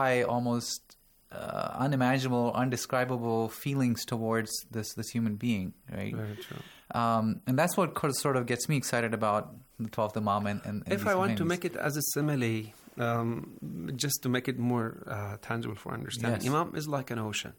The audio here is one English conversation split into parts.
almost unimaginable, undescribable feelings towards this human being, right? Very true. And that's what sort of gets me excited about the 12th Imam. And if I want to make it as a simile, just to make it more tangible for understanding, yes. Imam is like an ocean.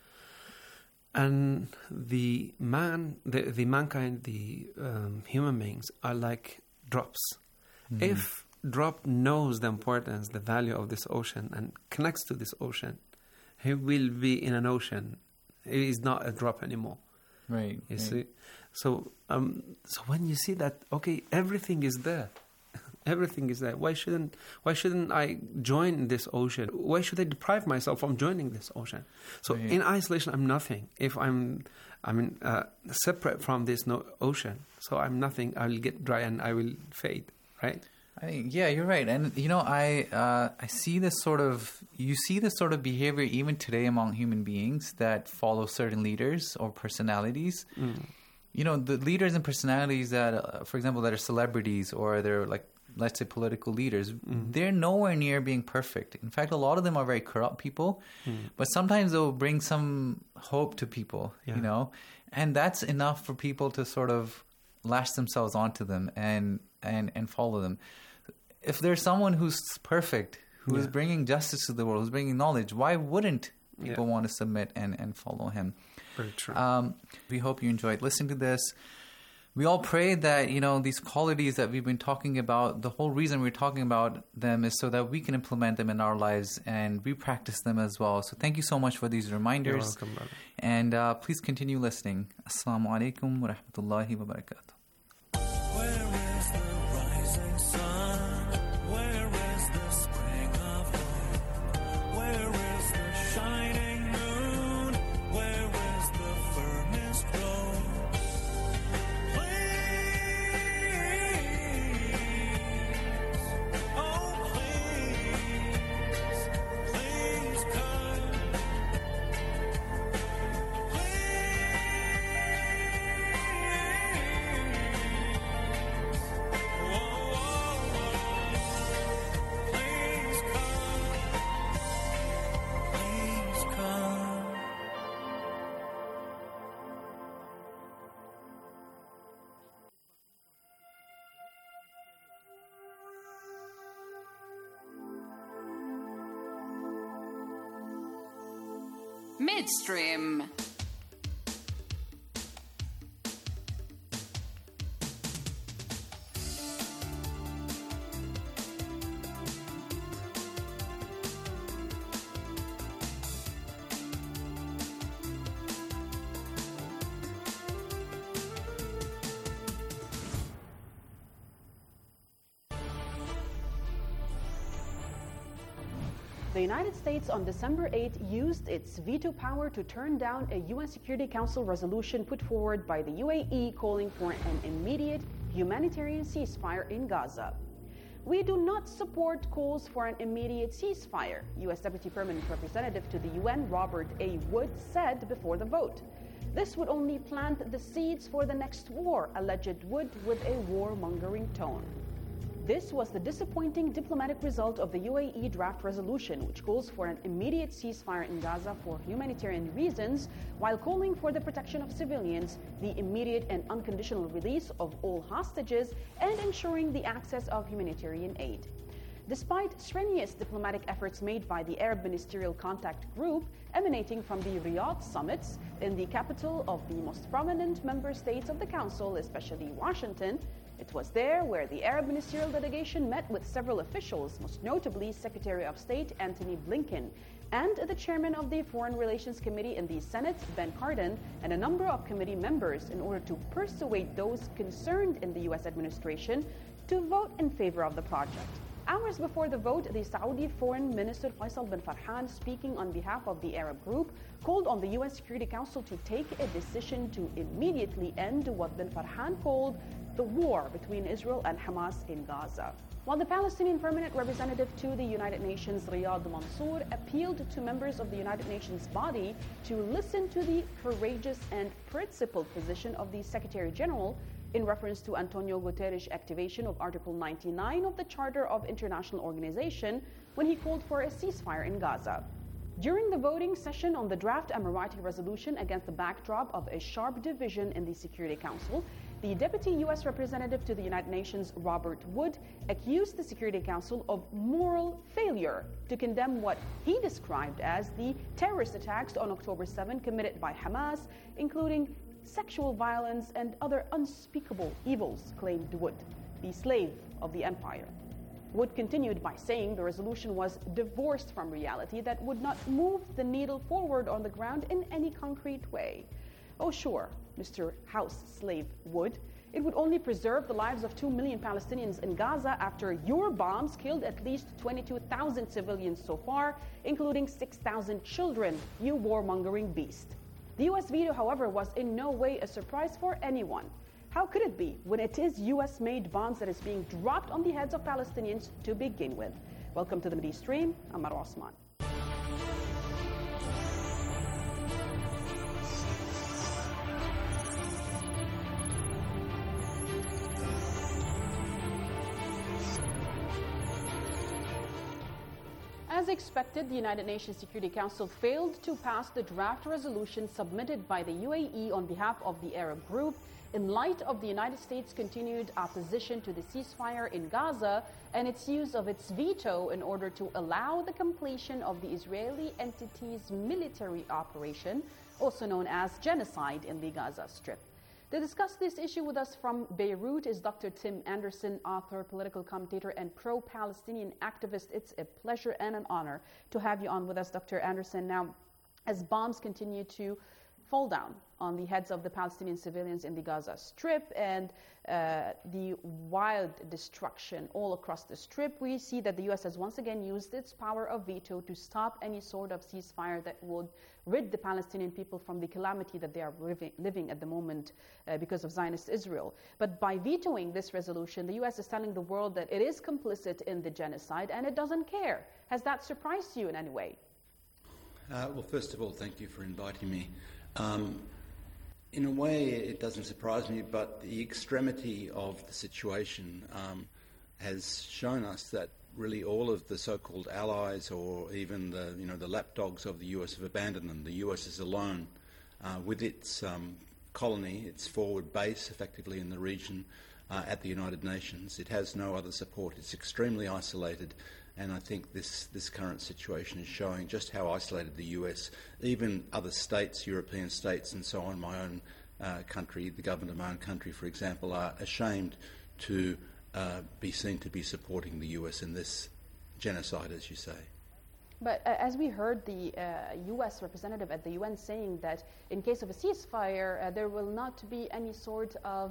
And the mankind, the human beings are like drops. Mm-hmm. If drop knows the importance, the value of this ocean and connects to this ocean, he will be in an ocean. He is not a drop anymore. Right. You see? So when you see that, okay, everything is there. Everything is there. Why shouldn't I join this ocean? Why should I deprive myself from joining this ocean? So in isolation, I'm nothing. If I'm separate from this ocean, so I'm nothing. I will get dry and I will fade. Right? I think, yeah, you're right. And I see this sort of behavior even today among human beings that follow certain leaders or personalities. Mm. The leaders and personalities that, for example, that are celebrities or they're like, let's say, political leaders, they're nowhere near being perfect. In fact, a lot of them are very corrupt people, but sometimes they'll bring some hope to people, and that's enough for people to sort of lash themselves onto them and follow them. If there's someone who's perfect, who is bringing justice to the world, who's bringing knowledge, why wouldn't people want to submit and follow him? Very true. We hope you enjoyed listening to this. We all pray that, these qualities that we've been talking about, the whole reason we're talking about them is so that we can implement them in our lives and we practice them as well. So thank you so much for these reminders. You're welcome, brother. And please continue listening. Assalamu alaikum wa rahmatullahi wa barakatuh. Midstream. The United States on December 8 used its veto power to turn down a UN Security Council resolution put forward by the UAE calling for an immediate humanitarian ceasefire in Gaza. We do not support calls for an immediate ceasefire, U.S. Deputy Permanent Representative to the UN Robert A. Wood said before the vote. This would only plant the seeds for the next war, alleged Wood with a warmongering tone. This was the disappointing diplomatic result of the UAE draft resolution, which calls for an immediate ceasefire in Gaza for humanitarian reasons, while calling for the protection of civilians, the immediate and unconditional release of all hostages, and ensuring the access of humanitarian aid. Despite strenuous diplomatic efforts made by the Arab Ministerial Contact Group emanating from the Riyadh summits in the capital of the most prominent member states of the Council, especially Washington, it was there where the Arab ministerial delegation met with several officials, most notably Secretary of State Antony Blinken, and the chairman of the Foreign Relations Committee in the Senate, Ben Cardin, and a number of committee members in order to persuade those concerned in the U.S. administration to vote in favor of the project. Hours before the vote, the Saudi Foreign Minister Faisal bin Farhan, speaking on behalf of the Arab group, called on the UN Security Council to take a decision to immediately end what bin Farhan called the war between Israel and Hamas in Gaza. While the Palestinian permanent representative to the United Nations, Riyad Mansour, appealed to members of the United Nations body to listen to the courageous and principled position of the Secretary General in reference to Antonio Guterres' activation of Article 99 of the Charter of International Organization, when he called for a ceasefire in Gaza. During the voting session on the draft Emirati resolution against the backdrop of a sharp division in the Security Council, the Deputy U.S. Representative to the United Nations, Robert Wood, accused the Security Council of moral failure to condemn what he described as the terrorist attacks on October 7 committed by Hamas, including sexual violence and other unspeakable evils, claimed Wood, the slave of the empire. Wood continued by saying the resolution was divorced from reality that would not move the needle forward on the ground in any concrete way. Oh sure, Mr. House Slave Wood, it would only preserve the lives of 2 million Palestinians in Gaza after your bombs killed at least 22,000 civilians so far, including 6,000 children, you warmongering beast. The U.S. veto, however, was in no way a surprise for anyone. How could it be when it is U.S.-made bombs that is being dropped on the heads of Palestinians to begin with? Welcome to the Mideast Stream. I'm Marwa Osman. As expected, the United Nations Security Council failed to pass the draft resolution submitted by the UAE on behalf of the Arab group in light of the United States' continued opposition to the ceasefire in Gaza and its use of its veto in order to allow the completion of the Israeli entity's military operation, also known as genocide in the Gaza Strip. To discuss this issue with us from Beirut is Dr. Tim Anderson, author, political commentator, and pro-Palestinian activist. It's a pleasure and an honor to have you on with us, Dr. Anderson. Now, as bombs continue to fall down on the heads of the Palestinian civilians in the Gaza Strip and the wild destruction all across the Strip, we see that the U.S. has once again used its power of veto to stop any sort of ceasefire that would rid the Palestinian people from the calamity that they are living at the moment because of Zionist Israel. But by vetoing this resolution, the U.S. is telling the world that it is complicit in the genocide and it doesn't care. Has that surprised you in any way? Well, first of all, thank you for inviting me. In a way, it doesn't surprise me, but the extremity of the situation has shown us that really all of the so-called allies, or even the lapdogs of the US, have abandoned them. The US is alone with its colony, its forward base, effectively in the region at the United Nations. It has no other support. It's extremely isolated. And I think this current situation is showing just how isolated the US, even other states, European states and so on, my own country, the government of my own country, for example, are ashamed to be seen to be supporting the US in this genocide, as you say. But as we heard the U.S. representative at the UN saying that in case of a ceasefire, there will not be any sort of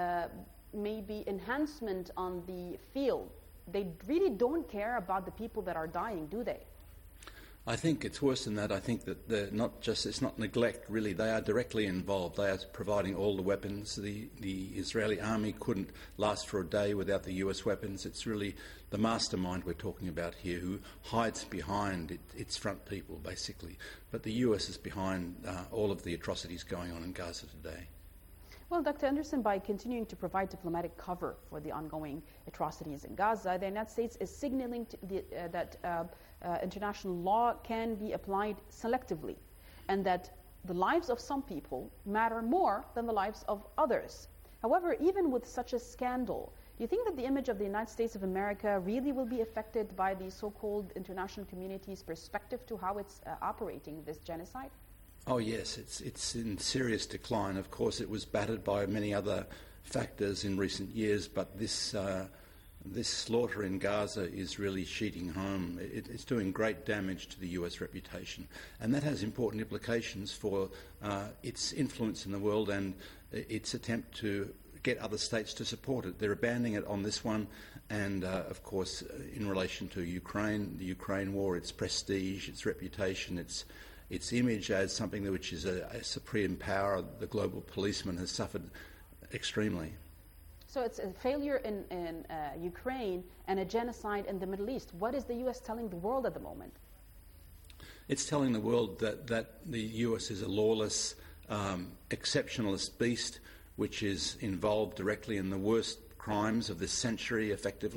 maybe enhancement on the field. They really don't care about the people that are dying, do they? I think it's worse than that. I think that it's not neglect, really. They are directly involved. They are providing all the weapons. The Israeli army couldn't last for a day without the US weapons. It's really the mastermind we're talking about here who hides behind its front people, basically. But the US is behind all of the atrocities going on in Gaza today. Well, Dr. Anderson, by continuing to provide diplomatic cover for the ongoing atrocities in Gaza, the United States is signaling that international law can be applied selectively and that the lives of some people matter more than the lives of others. However, even with such a scandal, do you think that the image of the United States of America really will be affected by the so-called international community's perspective to how it's operating this genocide? Oh yes, it's in serious decline. Of course, it was battered by many other factors in recent years, but this slaughter in Gaza is really sheeting home. It's doing great damage to the US reputation, and that has important implications for its influence in the world and its attempt to get other states to support it. They're abandoning it on this one, and of course, in relation to Ukraine, the Ukraine war, its prestige, its reputation, its image as something which is a supreme power, the global policeman, has suffered extremely. So it's a failure in Ukraine and a genocide in the Middle East. What is the U.S. telling the world at the moment? It's telling the world that the US is a lawless, exceptionalist beast which is involved directly in the worst crimes of this century, effectively,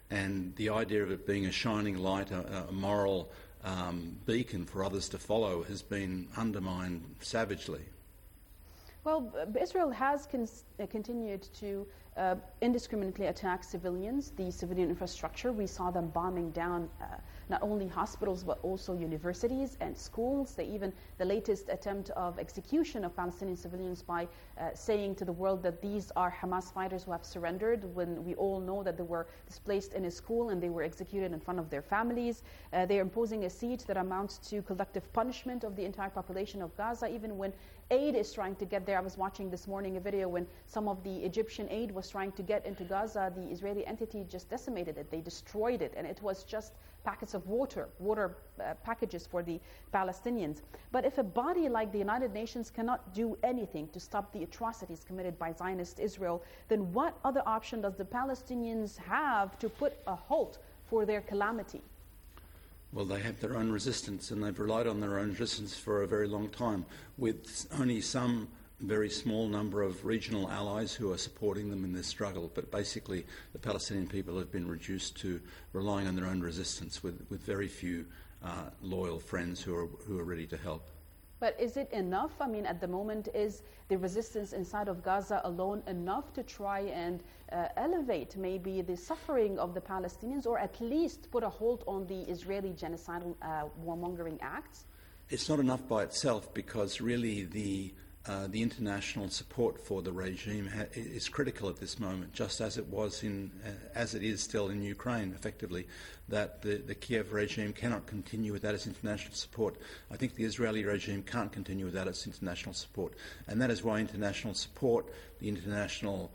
and the idea of it being a shining light, a moral beacon for others to follow, has been undermined savagely. Well, Israel has continued to indiscriminately attack civilians, the civilian infrastructure. We saw them bombing down not only hospitals but also universities and schools. The latest attempt of execution of Palestinian civilians by saying to the world that these are Hamas fighters who have surrendered, when we all know that they were displaced in a school and they were executed in front of their families. They are imposing a siege that amounts to collective punishment of the entire population of Gaza, even when aid is trying to get there. I was watching this morning a video when some of the Egyptian aid was trying to get into Gaza. The Israeli entity just decimated it. They destroyed it, and it was just packets of water packages for the Palestinians. But if a body like the United Nations cannot do anything to stop the atrocities committed by Zionist Israel, then what other option does the Palestinians have to put a halt for their calamity? Well, they have their own resistance, and they've relied on their own resistance for a very long time, with only some very small number of regional allies who are supporting them in this struggle. But basically, the Palestinian people have been reduced to relying on their own resistance, with very few loyal friends who are ready to help. But is it enough? I mean, at the moment, is the resistance inside of Gaza alone enough to try and elevate maybe the suffering of the Palestinians, or at least put a halt on the Israeli genocidal warmongering acts? It's not enough by itself, because really the international support for the regime is critical at this moment, just as it was as it is still in Ukraine, effectively, that the Kiev regime cannot continue without its international support. I think the Israeli regime can't continue without its international support, and that is why international support, the international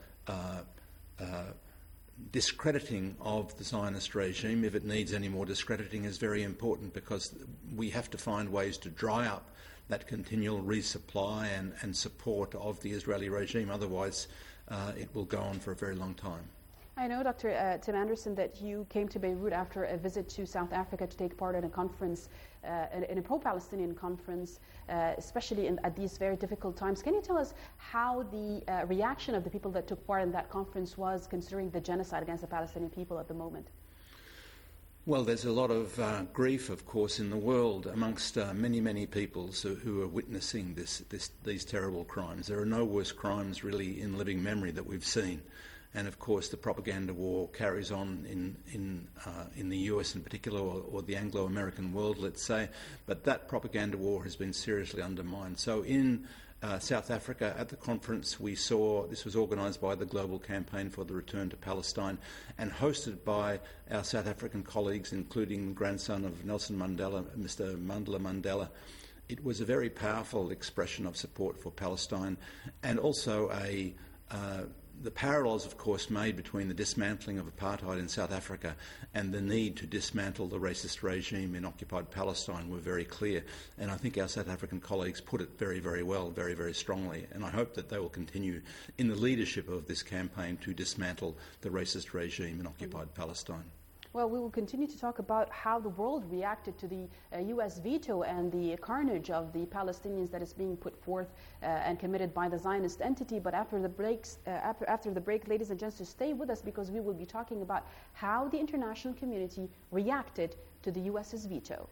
discrediting of the Zionist regime, if it needs any more discrediting, is very important, because we have to find ways to dry up that continual resupply and support of the Israeli regime. Otherwise, it will go on for a very long time. I know, Dr. Tim Anderson, that you came to Beirut after a visit to South Africa to take part in a conference, in a pro-Palestinian conference, especially at these very difficult times. Can you tell us how the reaction of the people that took part in that conference was, considering the genocide against the Palestinian people at the moment? Well, there's a lot of grief, of course, in the world amongst many, many peoples who are witnessing these terrible crimes. There are no worse crimes, really, in living memory that we've seen. And, of course, the propaganda war carries on in the US in particular, or the Anglo-American world, let's say. But that propaganda war has been seriously undermined. So in South Africa, at the conference, we saw, this was organised by the Global Campaign for the Return to Palestine and hosted by our South African colleagues, including the grandson of Nelson Mandela, Mr. Mandela Mandela. It was a very powerful expression of support for Palestine, and also the parallels, of course, made between the dismantling of apartheid in South Africa and the need to dismantle the racist regime in occupied Palestine were very clear. And I think our South African colleagues put it very, very well, very, very strongly. And I hope that they will continue in the leadership of this campaign to dismantle the racist regime in occupied Palestine. Well, we will continue to talk about how the world reacted to the U.S. veto and the carnage of the Palestinians that is being put forth and committed by the Zionist entity. But after the break, ladies and gents, stay with us, because we will be talking about how the international community reacted to the U.S.'s veto.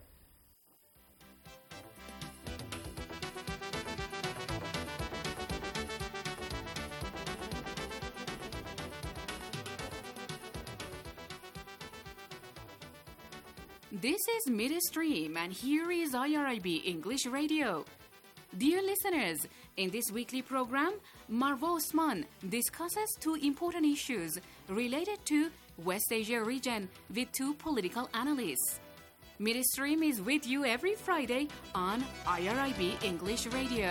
This is Midstream, and here is IRIB English Radio. Dear listeners, in this weekly program, Marwa Osman discusses two important issues related to West Asia region with two political analysts. Midstream is with you every Friday on IRIB English Radio.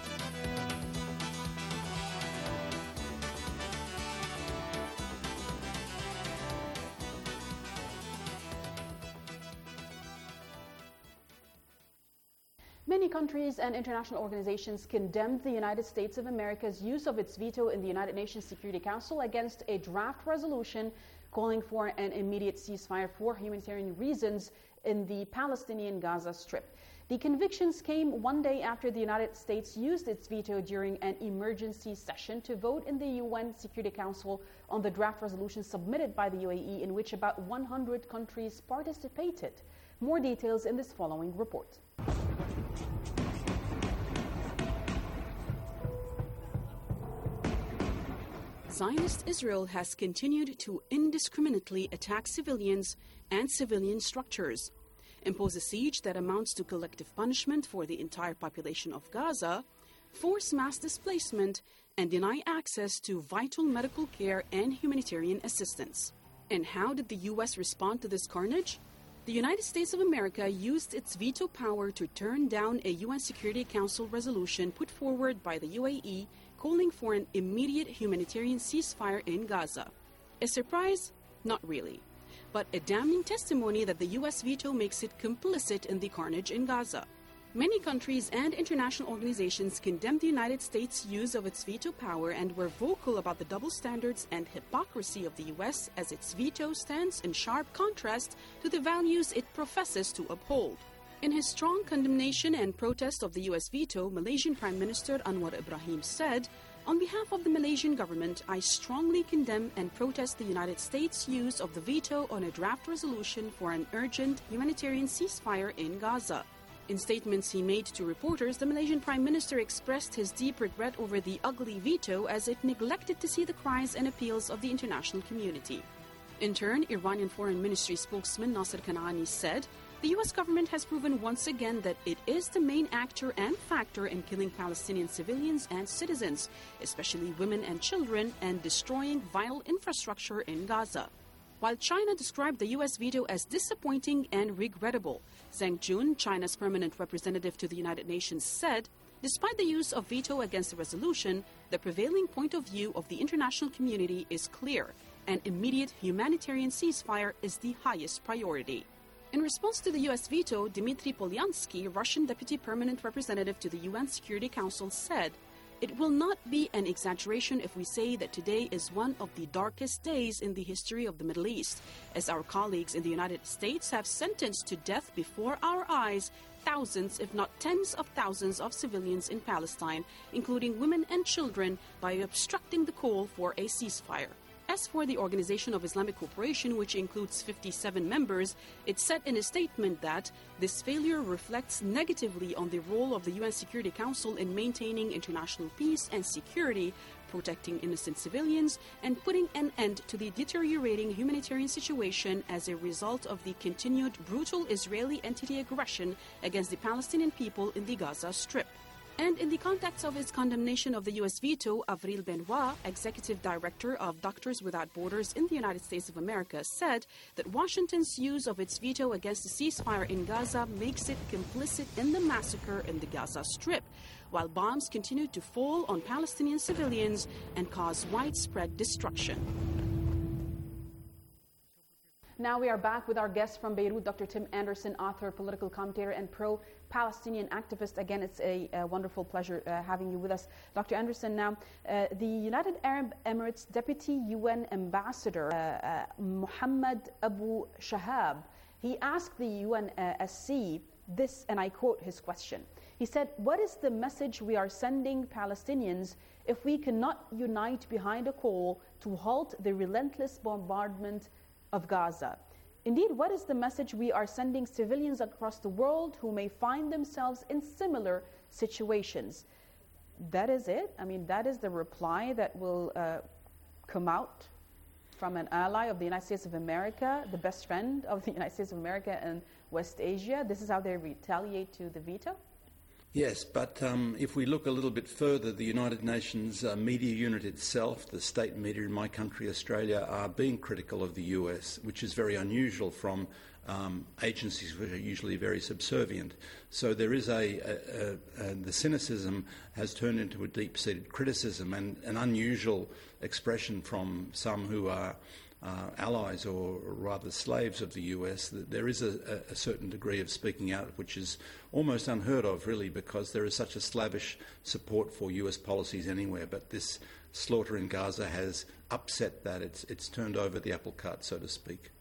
Many countries and international organizations condemned the United States of America's use of its veto in the United Nations Security Council against a draft resolution calling for an immediate ceasefire for humanitarian reasons in the Palestinian Gaza Strip. The convictions came one day after the United States used its veto during an emergency session to vote in the UN Security Council on the draft resolution submitted by the UAE, in which about 100 countries participated. More details in this following report. Zionist Israel has continued to indiscriminately attack civilians and civilian structures, impose a siege that amounts to collective punishment for the entire population of Gaza, force mass displacement, and deny access to vital medical care and humanitarian assistance. And how did the U.S. respond to this carnage? The United States of America used its veto power to turn down a UN Security Council resolution put forward by the UAE calling for an immediate humanitarian ceasefire in Gaza. A surprise? Not really. But a damning testimony that the U.S. veto makes it complicit in the carnage in Gaza. Many countries and international organizations condemned the United States' use of its veto power and were vocal about the double standards and hypocrisy of the U.S. as its veto stands in sharp contrast to the values it professes to uphold. In his strong condemnation and protest of the U.S. veto, Malaysian Prime Minister Anwar Ibrahim said, "On behalf of the Malaysian government, I strongly condemn and protest the United States' use of the veto on a draft resolution for an urgent humanitarian ceasefire in Gaza." In statements he made to reporters, the Malaysian Prime Minister expressed his deep regret over the ugly veto as it neglected to see the cries and appeals of the international community. In turn, Iranian Foreign Ministry spokesman Nasser Kanani said, "The U.S. government has proven once again that it is the main actor and factor in killing Palestinian civilians and citizens, especially women and children, and destroying vital infrastructure in Gaza." While China described the U.S. veto as disappointing and regrettable, Zhang Jun, China's permanent representative to the United Nations, said, "Despite the use of veto against the resolution, the prevailing point of view of the international community is clear. An immediate humanitarian ceasefire is the highest priority." In response to the U.S. veto, Dmitry Polyansky, Russian deputy permanent representative to the UN Security Council, said, "It will not be an exaggeration if we say that today is one of the darkest days in the history of the Middle East, as our colleagues in the United States have sentenced to death before our eyes thousands, if not tens of thousands of civilians in Palestine, including women and children, by obstructing the call for a ceasefire." As for the Organization of Islamic Cooperation, which includes 57 members, it said in a statement that this failure reflects negatively on the role of the UN Security Council in maintaining international peace and security, protecting innocent civilians, and putting an end to the deteriorating humanitarian situation as a result of the continued brutal Israeli entity aggression against the Palestinian people in the Gaza Strip. And in the context of his condemnation of the U.S. veto, Avril Benoit, executive director of Doctors Without Borders in the United States of America, said that Washington's use of its veto against a ceasefire in Gaza makes it complicit in the massacre in the Gaza Strip, while bombs continue to fall on Palestinian civilians and cause widespread destruction. Now we are back with our guest from Beirut, Dr. Tim Anderson, author, political commentator, and pro-Palestinian activist. Again, it's a wonderful pleasure having you with us. Dr. Anderson, now, the United Arab Emirates Deputy UN Ambassador, Muhammad Abu Shahab, he asked the UNSC this, and I quote his question. He said, "What is the message we are sending Palestinians if we cannot unite behind a call to halt the relentless bombardment of Gaza? Indeed, what is the message we are sending civilians across the world who may find themselves in similar situations?" That is it. I mean, that is the reply that will come out from an ally of the United States of America, the best friend of the United States of America and West Asia. This is how they retaliate to the veto? Yes, but if we look a little bit further, the United Nations media unit itself, the state media in my country, Australia, are being critical of the US, which is very unusual from agencies which are usually very subservient. So there is the cynicism has turned into a deep-seated criticism and an unusual expression from some who are allies or rather slaves of the US. There is a certain degree of speaking out which is almost unheard of, really, because there is such a slavish support for US policies anywhere. But this slaughter in Gaza has upset that. It's turned over the apple cart, so to speak.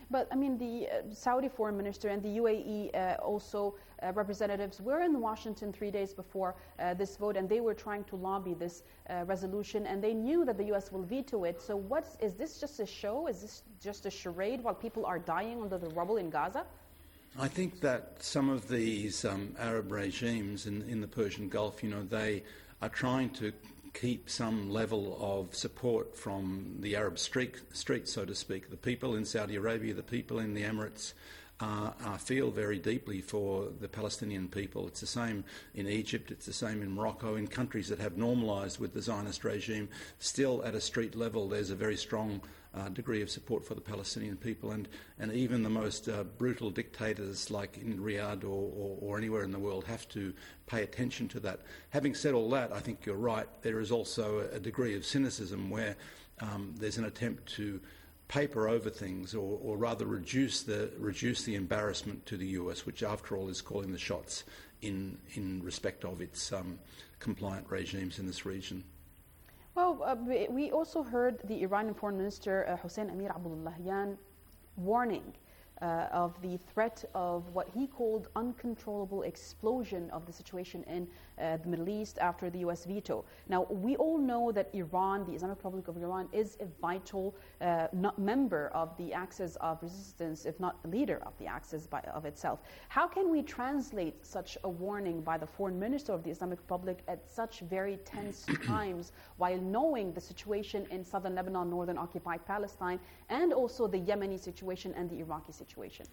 But, I mean, the Saudi foreign minister and the UAE also representatives were in Washington 3 days before this vote, and they were trying to lobby this resolution, and they knew that the U.S. will veto it. So is this just a show? Is this just a charade while people are dying under the rubble in Gaza? I think that some of these Arab regimes in the Persian Gulf, they are trying to keep some level of support from the Arab street, so to speak. The people in Saudi Arabia, the people in the Emirates feel very deeply for the Palestinian people. It's the same in Egypt, it's the same in Morocco, in countries that have normalised with the Zionist regime. Still at a street level there's a very strong degree of support for the Palestinian people, and even the most brutal dictators like in Riyadh or anywhere in the world have to pay attention to that. Having said all that, I think you're right, there is also a degree of cynicism where there's an attempt to paper over things, or rather reduce the embarrassment to the US, which after all is calling the shots in respect of its compliant regimes in this region. Well, we also heard the Iranian Foreign Minister Hossein Amir Abdullahian warning of the threat of what he called uncontrollable explosion of the situation in the Middle East after the U.S. veto. Now, we all know that Iran, the Islamic Republic of Iran, is a vital member of the Axis of Resistance, if not leader of the Axis of itself. How can we translate such a warning by the Foreign Minister of the Islamic Republic at such very tense times, while knowing the situation in southern Lebanon, northern occupied Palestine, and also the Yemeni situation and the Iraqi situation?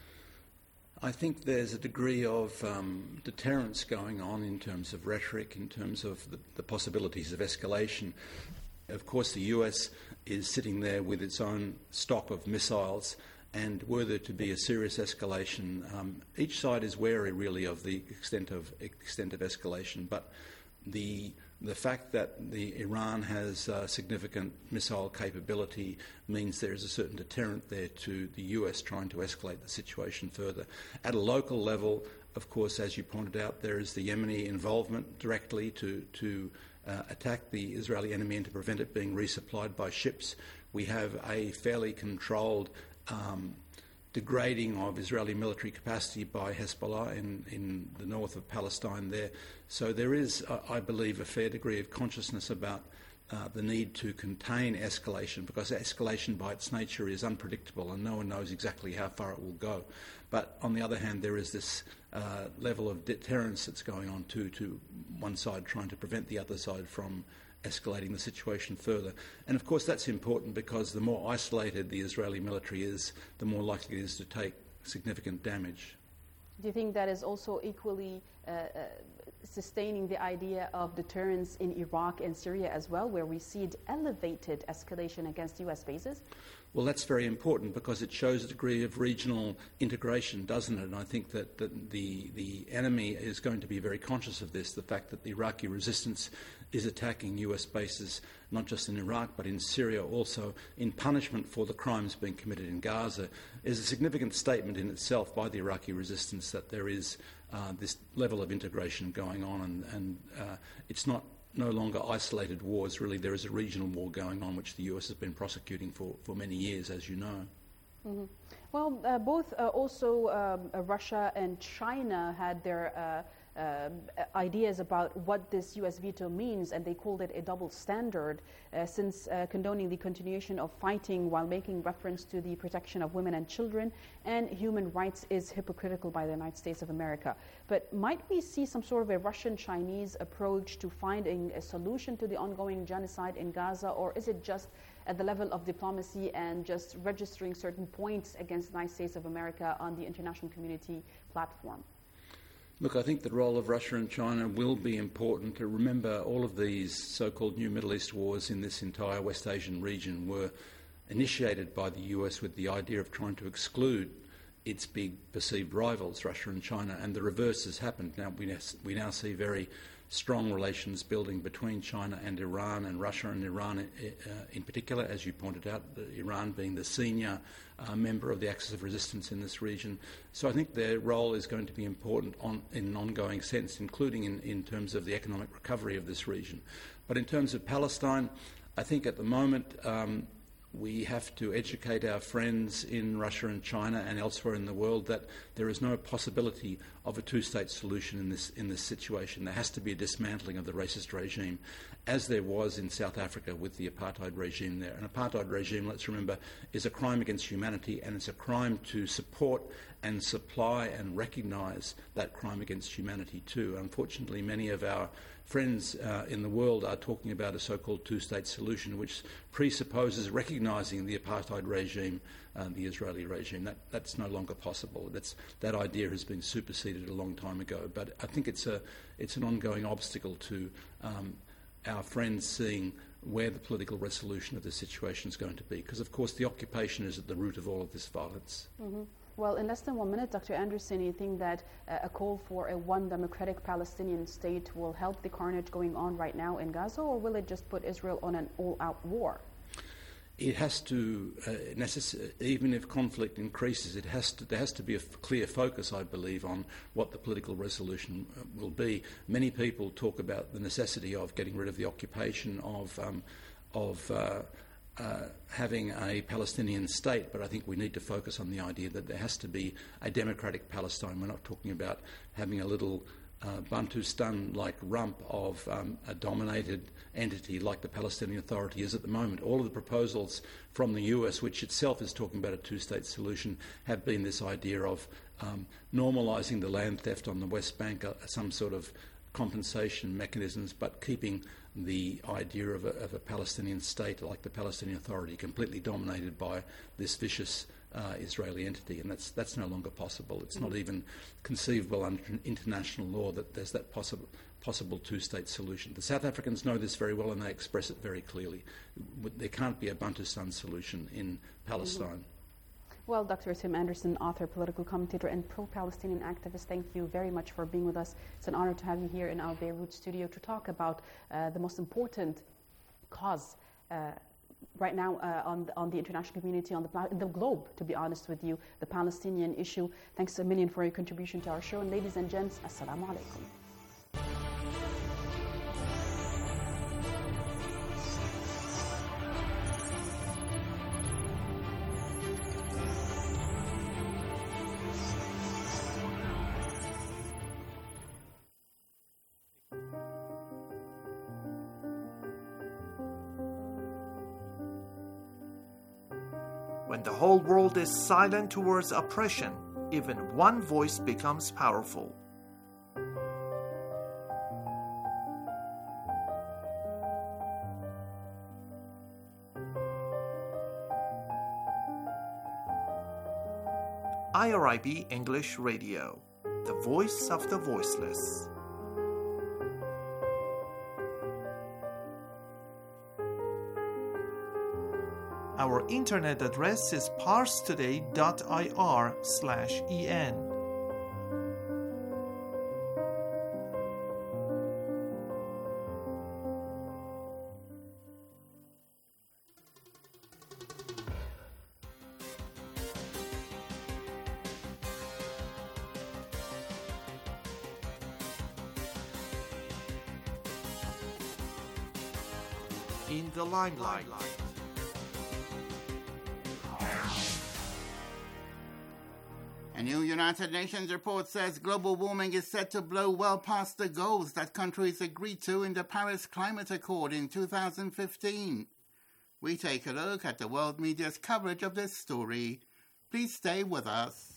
I think there's a degree of deterrence going on in terms of rhetoric, in terms of the possibilities of escalation. Of course, the US is sitting there with its own stock of missiles, and were there to be a serious escalation, each side is wary really of the extent of escalation, but the fact that Iran has significant missile capability means there is a certain deterrent there to the US trying to escalate the situation further. At a local level, of course, as you pointed out, there is the Yemeni involvement directly to attack the Israeli enemy and to prevent it being resupplied by ships. We have a fairly controlled degrading of Israeli military capacity by Hezbollah in the north of Palestine there. So there is, I believe, a fair degree of consciousness about the need to contain escalation, because escalation by its nature is unpredictable and no one knows exactly how far it will go. But on the other hand, there is this level of deterrence that's going on to one side trying to prevent the other side from escalating the situation further. And of course that's important because the more isolated the Israeli military is, the more likely it is to take significant damage. Do you think that is also equally sustaining the idea of deterrence in Iraq and Syria as well, where we see elevated escalation against US bases? Well, that's very important because it shows a degree of regional integration, doesn't it? And I think that the enemy is going to be very conscious of this, the fact that the Iraqi resistance is attacking US bases, not just in Iraq, but in Syria also, in punishment for the crimes being committed in Gaza, is a significant statement in itself by the Iraqi resistance that there is this level of integration going on, and it's no longer isolated wars. Really, there is a regional war going on, which the US has been prosecuting for many years, as you know. Mm-hmm. Well, both also Russia and China had their ideas about what this US veto means, and they called it a double standard, since condoning the continuation of fighting while making reference to the protection of women and children and human rights is hypocritical by the United States of America. But might we see some sort of a Russian-Chinese approach to finding a solution to the ongoing genocide in Gaza, or is it just at the level of diplomacy and just registering certain points against the United States of America on the international community platform? Look, I think the role of Russia and China will be important. To remember, all of these so-called new Middle East wars in this entire West Asian region were initiated by the US with the idea of trying to exclude its big perceived rivals, Russia and China, and the reverse has happened. Now we now see very strong relations building between China and Iran, and Russia and Iran in particular, as you pointed out, Iran being the senior member of the Axis of Resistance in this region. So I think their role is going to be important in an ongoing sense, including in terms of the economic recovery of this region. But in terms of Palestine, I think at the moment We have to educate our friends in Russia and China and elsewhere in the world that there is no possibility of a two-state solution in this situation. There has to be a dismantling of the racist regime, as there was in South Africa with the apartheid regime there. An apartheid regime, let's remember, is a crime against humanity, and it's a crime to support and supply and recognise that crime against humanity too. Unfortunately, many of our friends in the world are talking about a so-called two-state solution, which presupposes recognising the apartheid regime, the Israeli regime. That's no longer possible. That idea has been superseded a long time ago. But I think it's an ongoing obstacle to our friends seeing where the political resolution of the situation is going to be, because of course the occupation is at the root of all of this violence. Mm-hmm. Well, in less than 1 minute, Dr. Anderson, you think that a call for a one democratic Palestinian state will help the carnage going on right now in Gaza, or will it just put Israel on an all-out war? It has to, even if conflict increases, there has to be a clear focus, I believe, on what the political resolution will be. Many people talk about the necessity of getting rid of the occupation, of having a Palestinian state, but I think we need to focus on the idea that there has to be a democratic Palestine. We're not talking about having a little Bantustan-like rump of a dominated entity like the Palestinian Authority is at the moment. All of the proposals from the US, which itself is talking about a two-state solution, have been this idea of normalising the land theft on the West Bank, some sort of compensation mechanisms, but keeping the idea of a Palestinian state like the Palestinian Authority completely dominated by this vicious Israeli entity, and that's no longer possible. It's not even conceivable under international law that there's that possible two-state solution. The South Africans know this very well, and they express it very clearly. There can't be a Bantustan solution in Palestine. Mm-hmm. Well, Dr. Tim Anderson, author, political commentator, and pro-Palestinian activist, thank you very much for being with us. It's an honor to have you here in our Beirut studio to talk about the most important cause right now on the international community, on the globe, to be honest with you, the Palestinian issue. Thanks a million for your contribution to our show. And ladies and gents, assalamu alaikum. When the whole world is silent towards oppression, even one voice becomes powerful. IRIB English Radio, the voice of the voiceless. Our internet address is parstoday.ir/en. In the limelight. A new United Nations report says global warming is set to blow well past the goals that countries agreed to in the Paris Climate Accord in 2015. We take a look at the world media's coverage of this story. Please stay with us.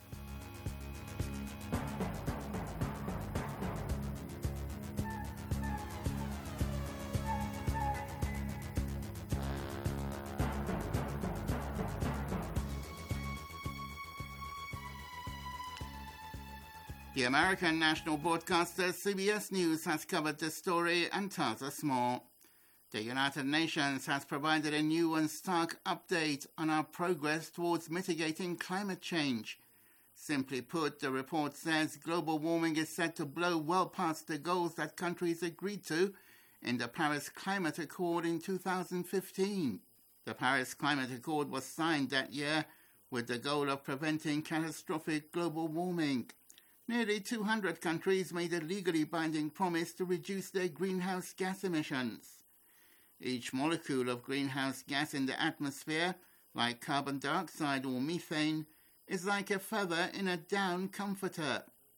The American national broadcaster CBS News has covered this story and tells us more. The United Nations has provided a new and stark update on our progress towards mitigating climate change. Simply put, the report says global warming is set to blow well past the goals that countries agreed to in the Paris Climate Accord in 2015. The Paris Climate Accord was signed that year with the goal of preventing catastrophic global warming. Nearly 200 countries made a legally binding promise to reduce their greenhouse gas emissions. Each molecule of greenhouse gas in the atmosphere, like carbon dioxide or methane, is like a feather in a down comforter.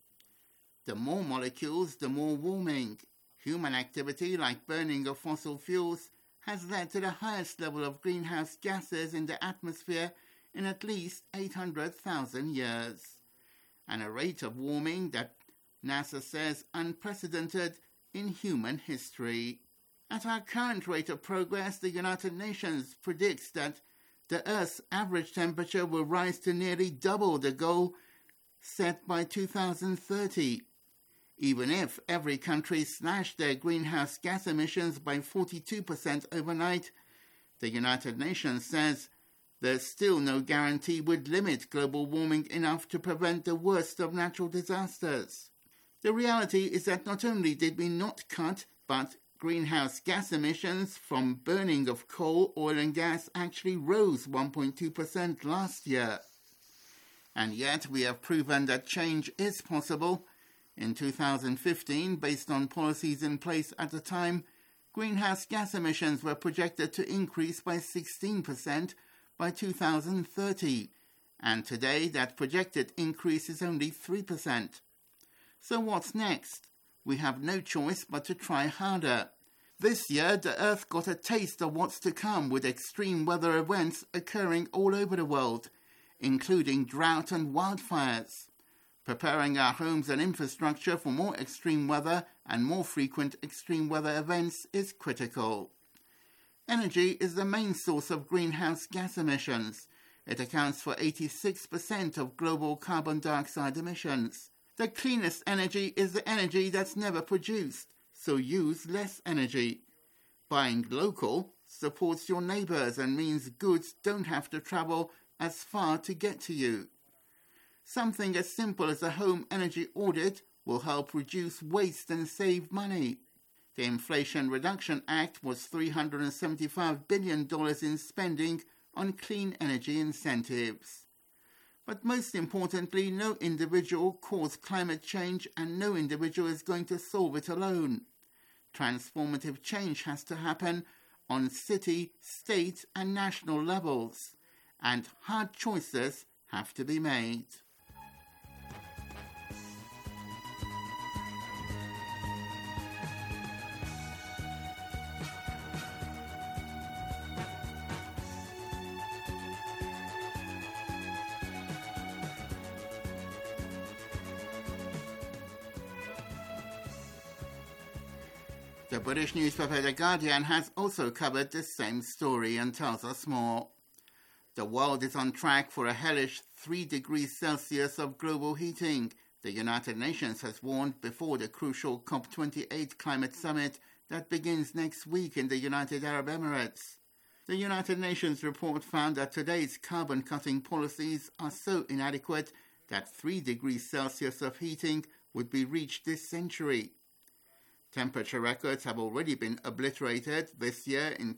The more molecules, the more warming. Human activity, like burning of fossil fuels, has led to the highest level of greenhouse gases in the atmosphere in at least 800,000 years, and a rate of warming that NASA says unprecedented in human history. At our current rate of progress, the United Nations predicts that the Earth's average temperature will rise to nearly double the goal set by 2030. Even if every country slashed their greenhouse gas emissions by 42% overnight, the United Nations says there's still no guarantee would limit global warming enough to prevent the worst of natural disasters. The reality is that not only did we not cut, but greenhouse gas emissions from burning of coal, oil and gas actually rose 1.2% last year. And yet we have proven that change is possible. In 2015, based on policies in place at the time, greenhouse gas emissions were projected to increase by 16% by 2030, and today that projected increase is only 3%. So what's next? We have no choice but to try harder. This year, the Earth got a taste of what's to come with extreme weather events occurring all over the world, including drought and wildfires. Preparing our homes and infrastructure for more extreme weather and more frequent extreme weather events is critical. Energy is the main source of greenhouse gas emissions. It accounts for 86% of global carbon dioxide emissions. The cleanest energy is the energy that's never produced, so use less energy. Buying local supports your neighbours and means goods don't have to travel as far to get to you. Something as simple as a home energy audit will help reduce waste and save money. The Inflation Reduction Act was $375 billion in spending on clean energy incentives. But most importantly, no individual caused climate change and no individual is going to solve it alone. Transformative change has to happen on city, state and national levels, and hard choices have to be made. The British newspaper The Guardian has also covered the same story and tells us more. The world is on track for a hellish 3 degrees Celsius of global heating, the United Nations has warned before the crucial COP28 climate summit that begins next week in the United Arab Emirates. The United Nations report found that today's carbon-cutting policies are so inadequate that 3 degrees Celsius of heating would be reached this century. Temperature records have already been obliterated this year in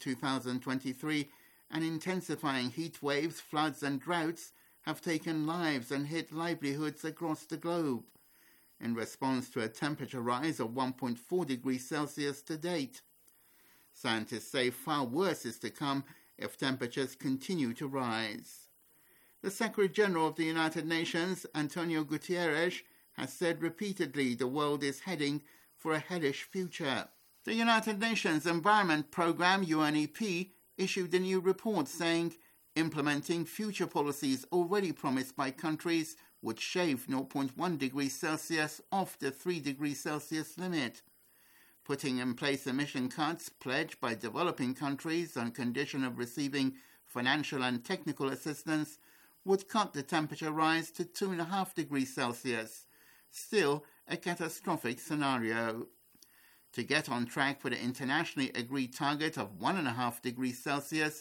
2023, and intensifying heat waves, floods and droughts have taken lives and hit livelihoods across the globe, in response to a temperature rise of 1.4 degrees Celsius to date. Scientists say far worse is to come if temperatures continue to rise. The Secretary-General of the United Nations, Antonio Guterres, has said repeatedly the world is heading for a hellish future. The United Nations Environment Programme, UNEP, issued a new report saying implementing future policies already promised by countries would shave 0.1 degrees Celsius off the 3 degrees Celsius limit. Putting in place emission cuts pledged by developing countries on condition of receiving financial and technical assistance would cut the temperature rise to 2.5 degrees Celsius, still a catastrophic scenario. To get on track for the internationally agreed target of 1.5 degrees Celsius,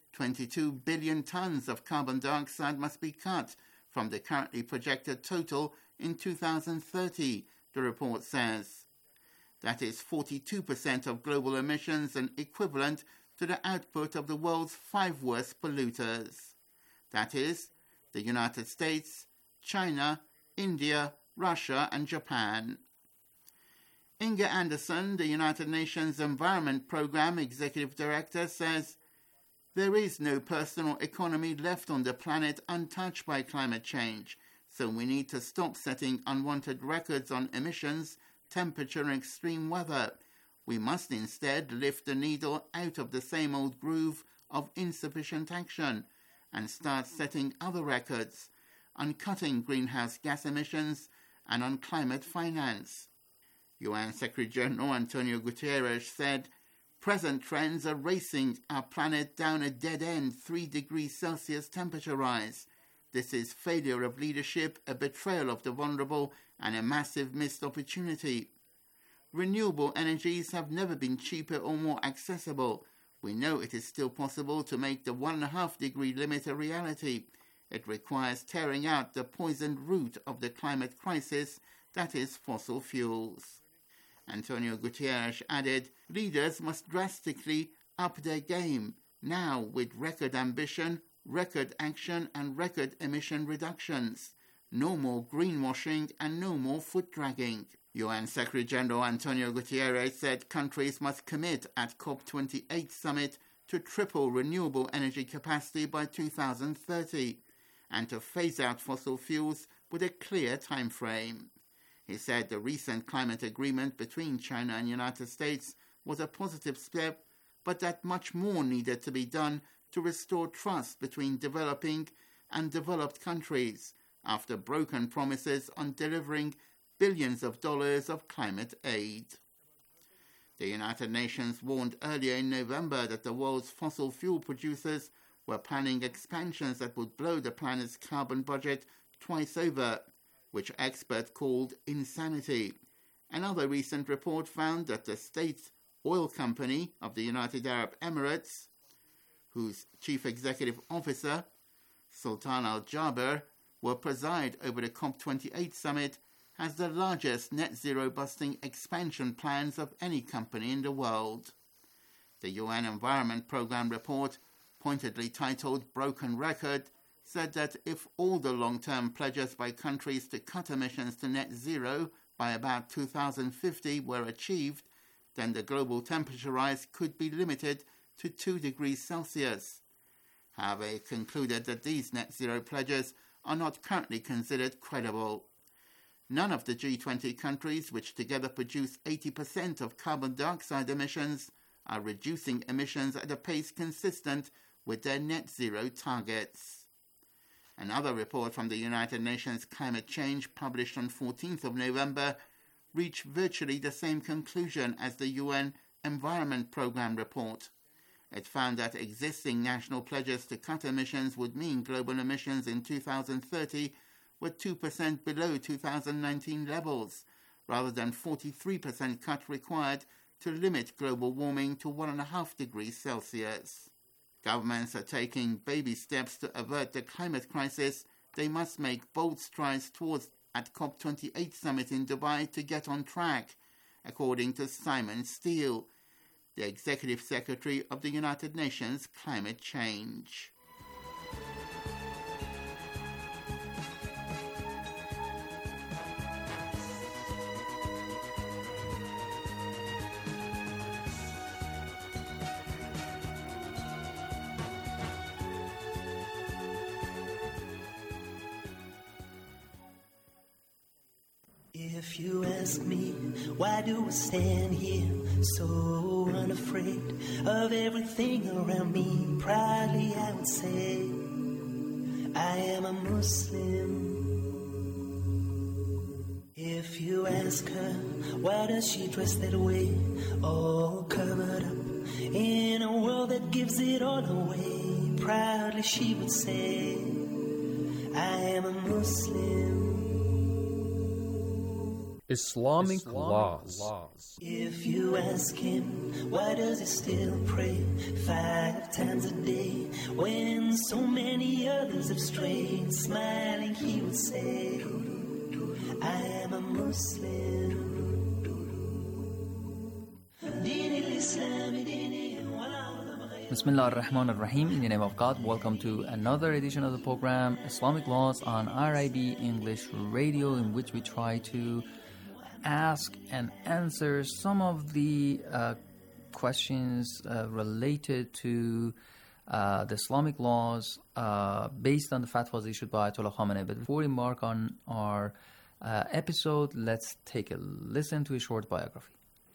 22 billion tons of carbon dioxide must be cut from the currently projected total in 2030, the report says. That is 42% of global emissions and equivalent to the output of the world's 5 worst polluters. That is, the United States, China, India, Russia and Japan. Inga Anderson, the United Nations Environment Programme Executive Director, says there is no personal economy left on the planet untouched by climate change, so we need to stop setting unwanted records on emissions, temperature and extreme weather. We must instead lift the needle out of the same old groove of insufficient action and start setting other records on cutting greenhouse gas emissions and on climate finance. UN Secretary-General Antonio Guterres said, present trends are racing our planet down a dead-end 3 degrees Celsius temperature rise. This is failure of leadership, a betrayal of the vulnerable, and a massive missed opportunity. Renewable energies have never been cheaper or more accessible. We know it is still possible to make the 1.5 degree limit a reality. It requires tearing out the poisoned root of the climate crisis, that is fossil fuels. Antonio Guterres added, leaders must drastically up their game, now with record ambition, record action and record emission reductions. No more greenwashing and no more foot dragging. UN Secretary-General Antonio Guterres said countries must commit at COP28 summit to triple renewable energy capacity by 2030 and to phase out fossil fuels with a clear time frame. He said the recent climate agreement between China and the United States was a positive step, but that much more needed to be done to restore trust between developing and developed countries after broken promises on delivering billions of dollars of climate aid. The United Nations warned earlier in November that the world's fossil fuel producers were planning expansions that would blow the planet's carbon budget twice over, which experts called insanity. Another recent report found that the state oil company of the United Arab Emirates, whose chief executive officer, Sultan Al Jaber, will preside over the COP28 summit, has the largest net zero busting expansion plans of any company in the world. The UN Environment Programme report, pointedly titled Broken Record, said that if all the long-term pledges by countries to cut emissions to net zero by about 2050 were achieved, then the global temperature rise could be limited to 2 degrees Celsius. However, it concluded that these net zero pledges are not currently considered credible. None of the G20 countries, which together produce 80% of carbon dioxide emissions, are reducing emissions at a pace consistent with their net zero targets. Another report from the United Nations Climate Change, published on 14th of November, reached virtually the same conclusion as the UN Environment Programme report. It found that existing national pledges to cut emissions would mean global emissions in 2030 were 2% below 2019 levels, rather than 43% cut required to limit global warming to 1.5 degrees Celsius. Governments are taking baby steps to avert the climate crisis. They must make bold strides towards at COP28 summit in Dubai to get on track, according to Simon Steele, the Executive Secretary of the United Nations Climate Change. If you ask me, why do I stand here so unafraid of everything around me? Proudly I would say, I am a Muslim. If you ask her, why does she dress that way, all covered up in a world that gives it all away? Proudly she would say, I am a Muslim. Islamic laws. If you ask him, why does he still pray 5 times a day when so many others have strayed? Smiling he would say, I am a Muslim. Bismillah ar-Rahman ar-Rahim. In the name of God, welcome to another edition of the program Islamic Laws on RIB English Radio, in which we try to ask and answer some of the questions related to the Islamic laws based on the fatwas issued by Ayatollah Khamenei. But before we embark on our episode, let's take a listen to a short biography.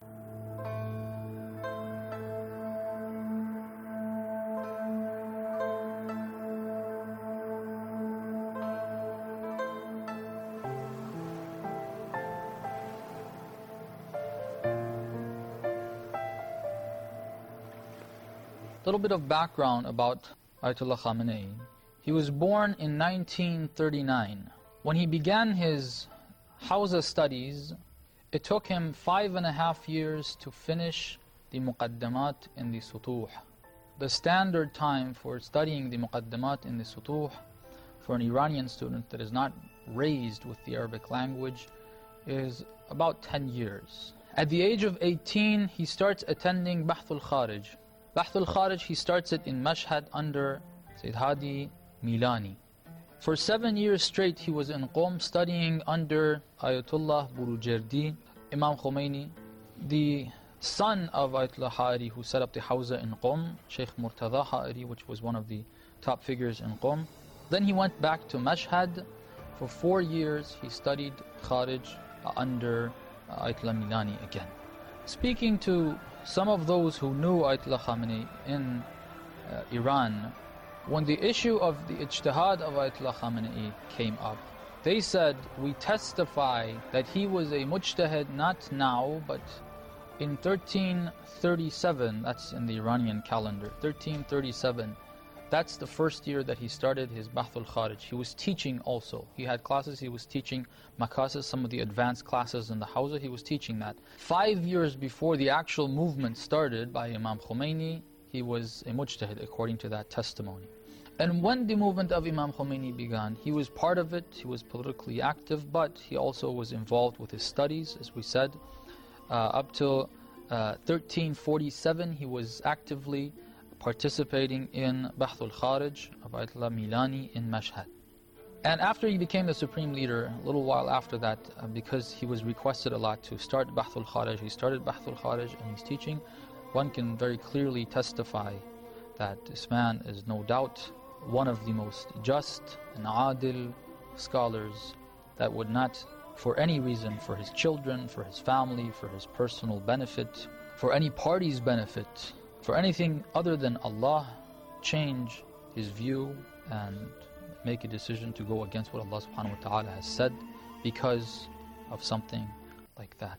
A little bit of background about Ayatollah Khamenei. He was born in 1939. When he began his Hawza studies, it took him 5.5 years to finish the Muqaddamat in the Sutuh. The standard time for studying the Muqaddamat in the Sutuh for an Iranian student that is not raised with the Arabic language is about 10 years. At the age of 18, he starts attending Bahth al-Kharij. Bahth al-Kharij, he starts it in Mashhad under Sayyid Hadi Milani. For 7 years straight, he was in Qom studying under Ayatollah Burujerdi, Imam Khomeini, the son of Ayatollah Ha'ari, who set up the Hawza in Qom, Sheikh Murtada Ha'ari, which was one of the top figures in Qom. Then he went back to Mashhad. For 4 years, he studied Kharij under Ayatollah Milani again. Speaking to some of those who knew Ayatollah Khamenei in Iran, when the issue of the ijtihad of Ayatollah Khamenei came up, they said, we testify that he was a mujtahid not now, but in 1337, that's in the Iranian calendar, 1337, that's the first year that he started his Bahth al-Kharij. He was teaching also. He had classes, he was teaching Makasis, some of the advanced classes in the Hawza, he was teaching that. 5 years before the actual movement started by Imam Khomeini, he was a mujtahid according to that testimony. And when the movement of Imam Khomeini began, he was part of it, he was politically active, but he also was involved with his studies, as we said. Up till 1347, he was actively participating in Bahth al-Kharij of Ayatollah Milani in Mashhad. And after he became the supreme leader, a little while after that, because he was requested a lot to start Bahth al-Kharij, he started Bahth al-Kharij and he's teaching. One can very clearly testify that this man is no doubt one of the most just and adil scholars that would not, for any reason, for his children, for his family, for his personal benefit, for any party's benefit, for anything other than Allah, change his view and make a decision to go against what Allah subhanahu wa ta'ala has said because of something like that.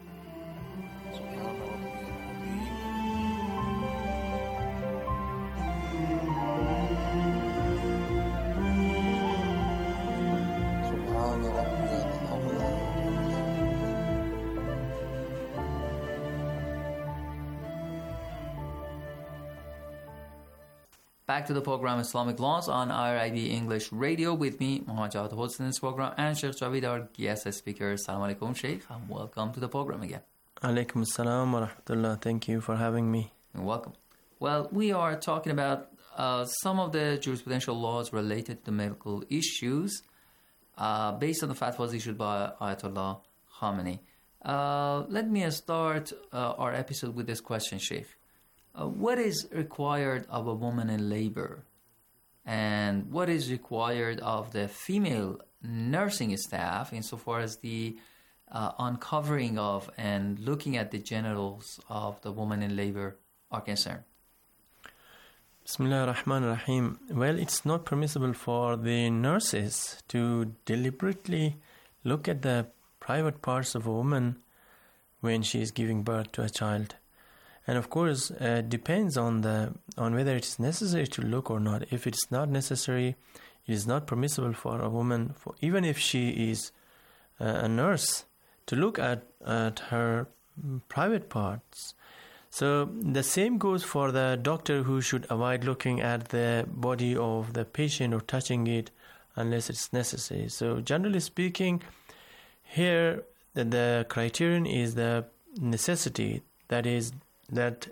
Back to the program Islamic Laws on IRIB English Radio with me, Muhammad Jawad, hosting this program, and Sheikh Javid, our guest speaker. Assalamu alaikum, Sheikh, and welcome to the program again. Alaikum assalam wa rahmatullah. Thank you for having me. You're welcome. Well, we are talking about some of the jurisprudential laws related to medical issues based on the fatwas issued by Ayatollah Khamenei. Let me start our episode with this question, Sheikh. What is required of a woman in labor, and what is required of the female nursing staff insofar as the uncovering of and looking at the genitals of the woman in labor are concerned? Bismillah ar-Rahman ar-Rahim. Well, it's not permissible for the nurses to deliberately look at the private parts of a woman when she is giving birth to a child. And of course, it depends on whether it is necessary to look or not. If it's not necessary, it is not permissible for a woman, even if she is a nurse, to look at her private parts. So the same goes for the doctor, who should avoid looking at the body of the patient or touching it unless it's necessary. So generally speaking, here the criterion is the necessity, that is, that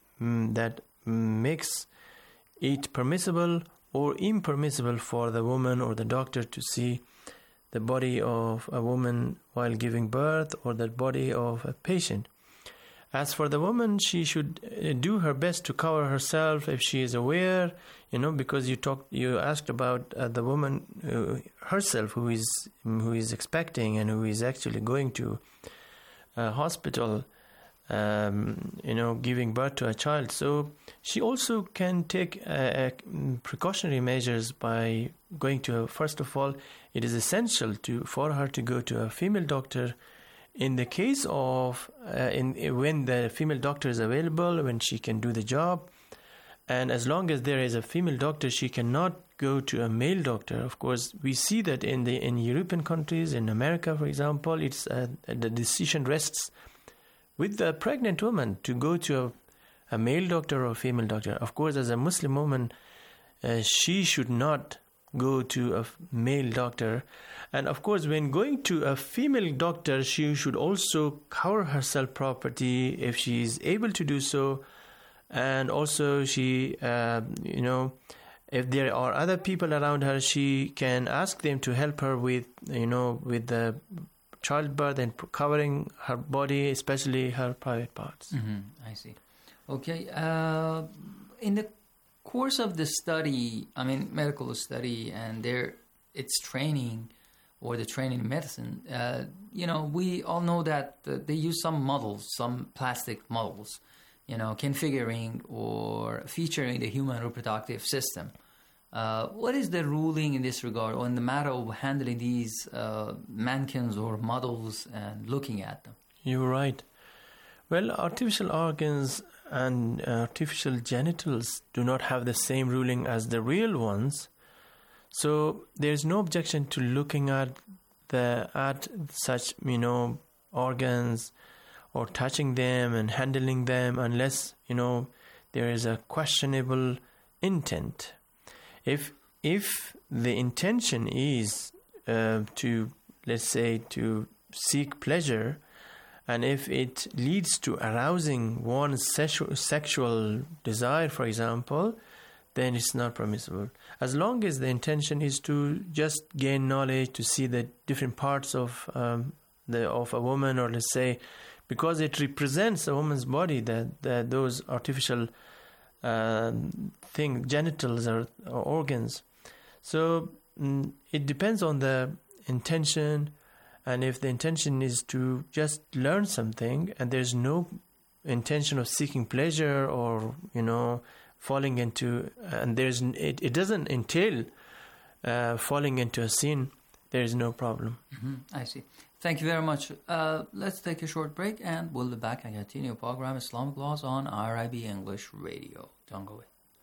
makes it permissible or impermissible for the woman or the doctor to see the body of a woman while giving birth or the body of a patient. As for the woman, she should do her best to cover herself if she is aware, because you asked about the woman herself who is expecting and who is actually going to a hospital, giving birth to a child. So she also can take precautionary measures by going to first of all, it is essential for her to go to a female doctor. In the case of when the female doctor is available, when she can do the job, and as long as there is a female doctor, she cannot go to a male doctor. Of course, we see that in European countries, in America, for example, it's the decision rests with the pregnant woman to go to a male doctor or a female doctor. Of course, as a Muslim woman, she should not go to a male doctor. And of course, when going to a female doctor, she should also cover herself properly if she is able to do so. And also she, if there are other people around her, she can ask them to help her with the childbirth and covering her body, especially her private parts. I see. Okay. In the course of the study, medical study and its training or the training in medicine, we all know that they use some models, some plastic models, configuring or featuring the human reproductive system. What is the ruling in this regard on the matter of handling these mannequins or models and looking at them? You're right. Well, artificial organs and artificial genitals do not have the same ruling as the real ones. So there's no objection to looking at such organs or touching them and handling them unless there is a questionable intent. If the intention is to seek pleasure, and if it leads to arousing one's sexual desire, for example, then it's not permissible. As long as the intention is to just gain knowledge, to see the different parts of a woman, or let's say, because it represents a woman's body, that those artificial genitals or organs. So it depends on the intention. And if the intention is to just learn something and there's no intention of seeking pleasure or, falling into, and it doesn't entail falling into a sin, there is no problem. I see. Thank you very much. Let's take a short break and we'll be back and continue program Islamic Laws on RIB English Radio. Don't go away.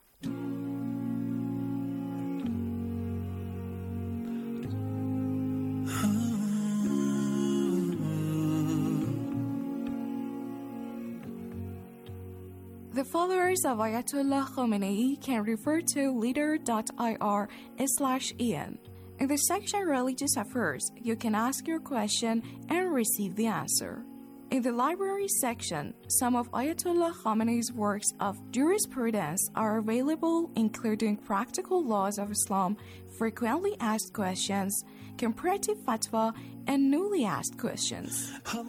The followers of Ayatollah Khamenei can refer to leader.ir/en. In the section Religious Affairs, you can ask your question and receive the answer. In the library section, some of Ayatollah Khamenei's works of jurisprudence are available, including Practical Laws of Islam, Frequently Asked Questions, Comparative Fatwa, and Newly Asked Questions.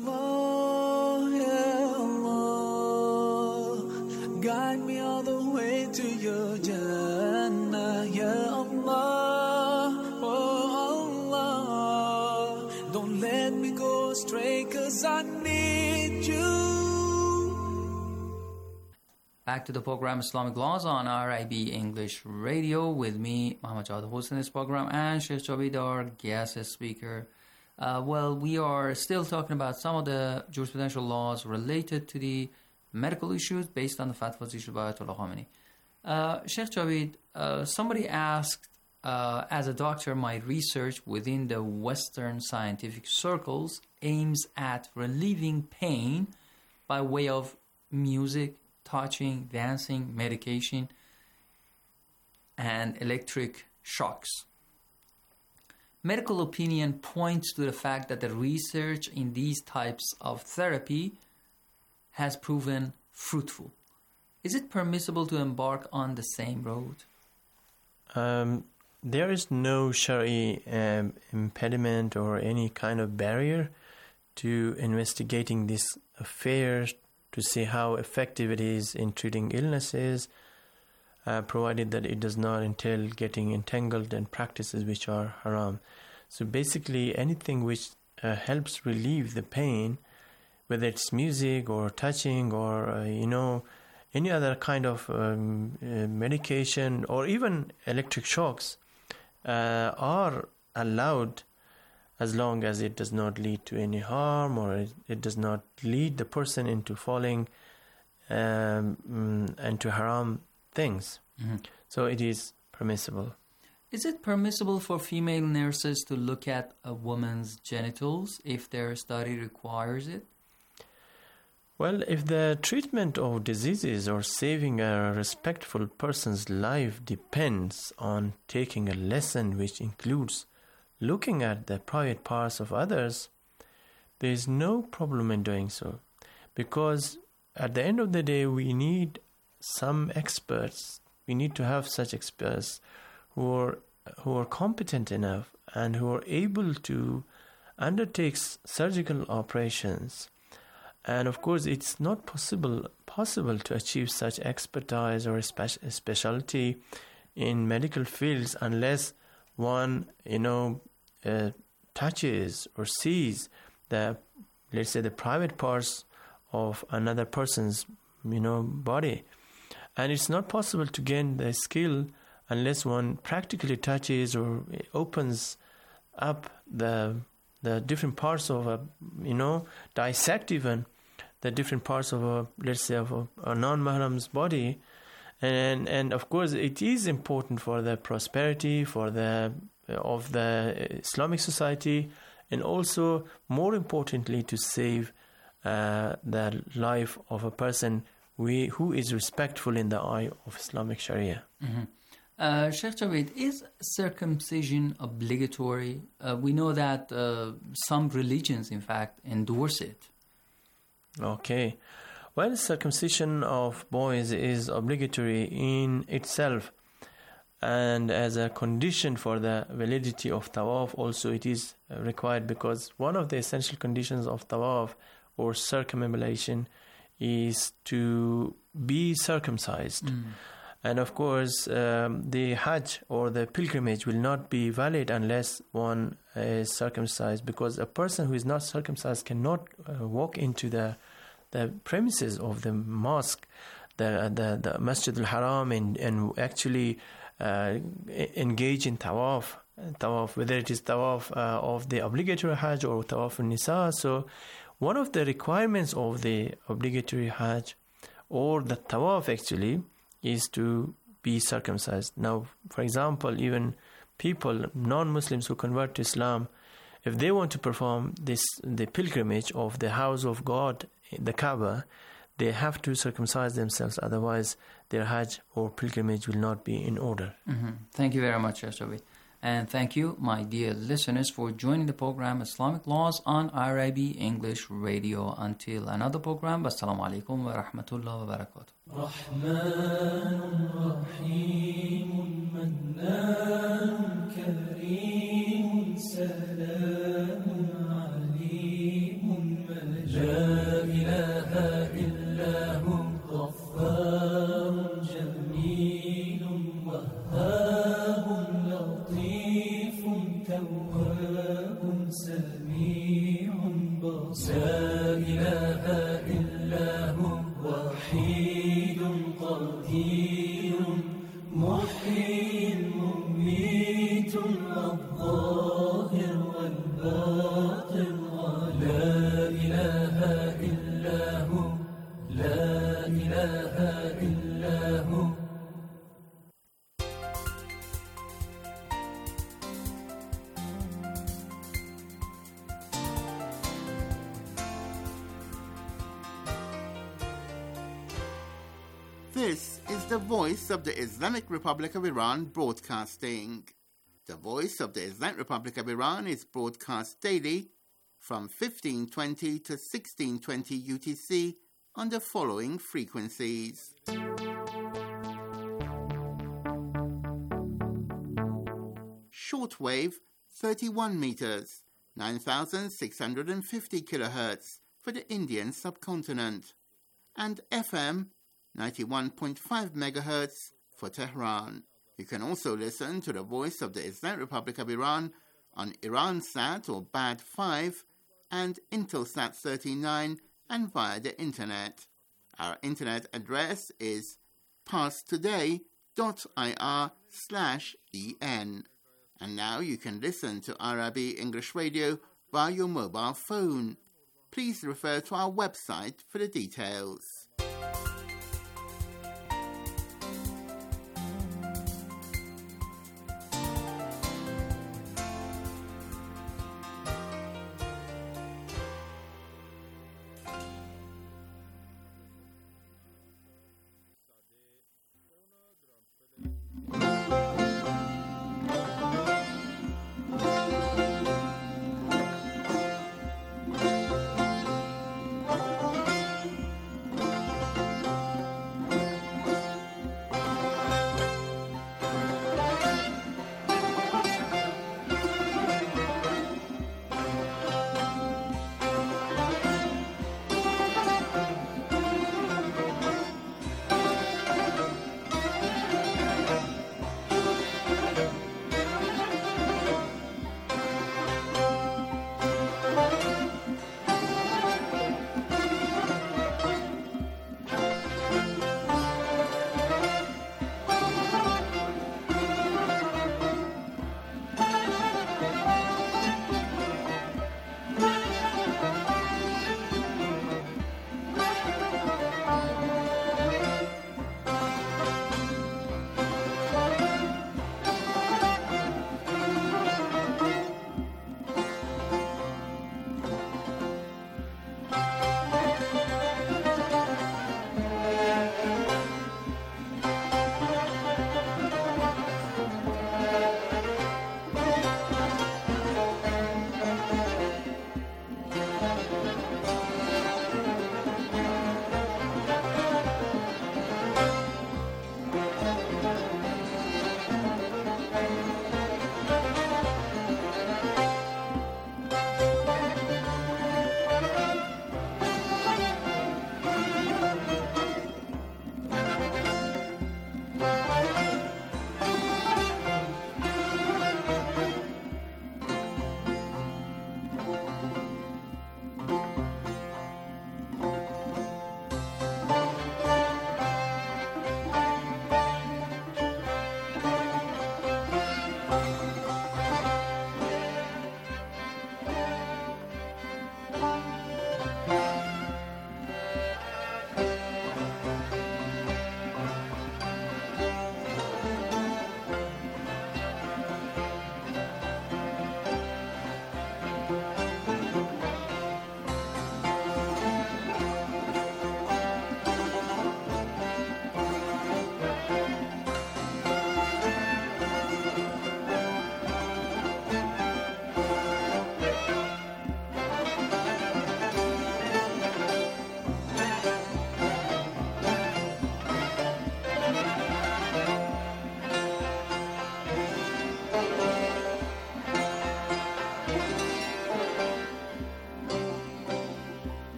Guide me all the way to your Jannah, Ya Allah, oh Allah. Don't let me go astray, 'cause I need you. Back to the program Islamic Laws on RIB English Radio with me, Muhammad Jawad hosting this program, and Sheikh Javed, our guest speaker. We are still talking about some of the jurisprudential laws related to the medical issues based on the fatwas issued by Ayatollah Khamenei. Sheikh Javed, somebody asked, as a doctor, my research within the Western scientific circles aims at relieving pain by way of music, touching, dancing, medication, and electric shocks. Medical opinion points to the fact that the research in these types of therapy has proven fruitful. Is it permissible to embark on the same road? there is no Shari impediment or any kind of barrier to investigating this affair to see how effective it is in treating illnesses, provided that it does not entail getting entangled in practices which are haram. So basically anything which helps relieve the pain, whether it's music or touching or, any other kind of medication or even electric shocks are allowed as long as it does not lead to any harm or it does not lead the person into falling into haram things. Mm-hmm. So it is permissible. Is it permissible for female nurses to look at a woman's genitals if their study requires it? Well, if the treatment of diseases or saving a respectful person's life depends on taking a lesson which includes looking at the private parts of others, there is no problem in doing so. Because at the end of the day, we need some experts. We need to have such experts who are competent enough and who are able to undertake surgical operations. And of course, it's not possible to achieve such expertise or specialty in medical fields unless one, touches or sees let's say the private parts of another person's, body. And it's not possible to gain the skill unless one practically touches or opens up the different parts of dissect even the different parts of a non-mahram's body. And of course it is important for the prosperity of the Islamic society, and also more importantly to save the life of a person who is respectful in the eye of Islamic Sharia. Mm-hmm. Sheikh Javed, is circumcision obligatory? We know that some religions in fact endorse it. Okay. Well, circumcision of boys is obligatory in itself, and as a condition for the validity of tawaf also it is required, because one of the essential conditions of tawaf or circumambulation is to be circumcised. And of course the Hajj or the pilgrimage will not be valid unless one is circumcised, because a person who is not circumcised cannot walk into the premises of the mosque, the Masjid al-Haram, and actually engage in tawaf, whether it is tawaf of the obligatory Hajj or tawaf al-Nisa. So one of the requirements of the obligatory Hajj or the tawaf actually is to be circumcised. Now, for example, even people, non-Muslims who convert to Islam, if they want to perform the pilgrimage of the house of God, the Kaaba, they have to circumcise themselves, otherwise their Hajj or pilgrimage will not be in order. Mm-hmm. Thank you very much, Shavid. And thank you, my dear listeners, for joining the program Islamic Laws on IRIB English Radio. Until another program, Assalamu alaikum wa rahmatullahi wa barakatuh. Rahmanun Rahimun Mannanun Kareemun Salamun Alimun La ilaha illa hu Ghaffarun Jamilun Wahhabun تواب سميع بصير لا إله إلا هو وحيد قدير محيي مميت الظاهر والباطن لا إله إلا هو لا إله إلا هو. This is the Voice of the Islamic Republic of Iran broadcasting. The Voice of the Islamic Republic of Iran is broadcast daily from 1520 to 1620 UTC on the following frequencies. shortwave 31 meters, 9,650 kilohertz for the Indian subcontinent, and FM 91.5 megahertz for Tehran. You can also listen to the Voice of the Islamic Republic of Iran on Iransat or Bad 5 and Intelsat 39 and via the internet. Our internet address is parstoday.ir/en. And now you can listen to RIB English Radio via your mobile phone. Please refer to our website for the details.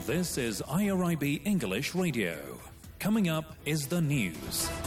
This is IRIB English Radio. Coming up is the news.